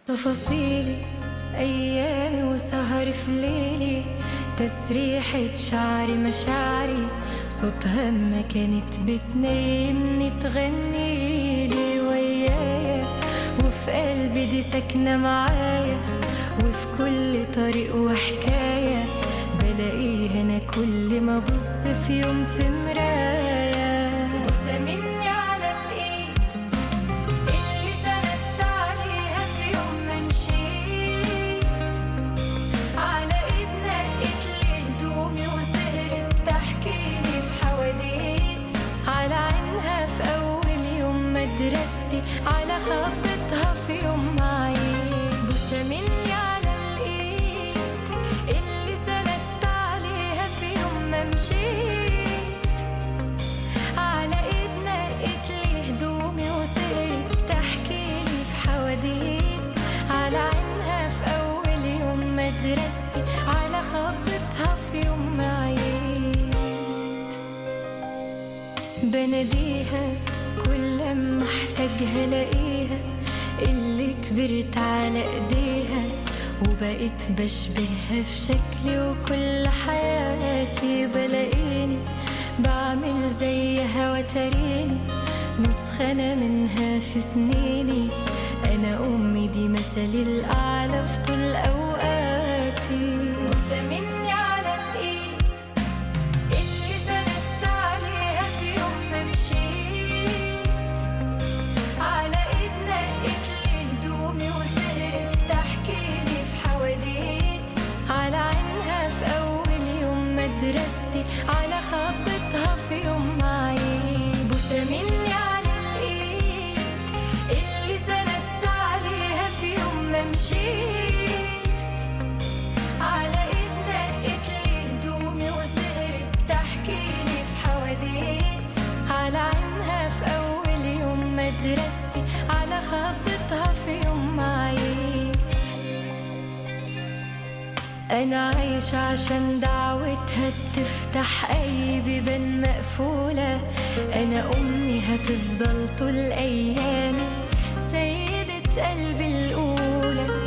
تفاصيلي أيامي وسهر في ليلي، تسريحة شعري مشاعري، صوتها ما كانت بتنامني تغنيلي ويايا، وفي قلبي دي ساكنة معايا، وفي كل طريق وحكاية بلاقيها أنا كل ما أبص في يوم في مراية. بوسة مني على الإيد اللي سندت عليها في يوم ما مشيت، على إيد نقت لي هدومي وسهرت تحكيلي في حواديت، على عينها في أول يوم مدرستي، على خطتها في يوم معيد. بوسة مني على الإيد اللي سندت عليها في يوم ما مشيت، على إيد نقت لي هدومي وسهرت تحكيلي في حواديت، على عينها في أول يوم مدرستي، على خطتها في يوم معيد. بناديها كل ما احتاجها الاقيها، اللي كبرت على ايديها وبقيت بشبهها في شكلي، وكل حياتي بلاقيني بعمل زيها وتريني نسخة أنا منها في سنيني. أنا أمي دي مثلي الأعلى في طول أوقاتي. بوسة مني على الإيد اللي سندت عليها في يوم ما مشيت، على إيد نقت لي هدومي وسهرت تحكيلي في حواديت، على عينها في أول يوم مدرستي، على خطتها في يوم معيد. بوسة مني على الإيد اللي سندت عليها في يوم ما مشيت، على إيد نقت لي هدومي وسهرت تحكيلي في حواديت، على عينها في أول يوم مدرستي، على خطتها في يوم معيد. أنا عايشة عشان دعوتها تفتح أي بيبان مقفولة، أنا أمي هتفضل طول أيامي سيدة قلبي الأولى.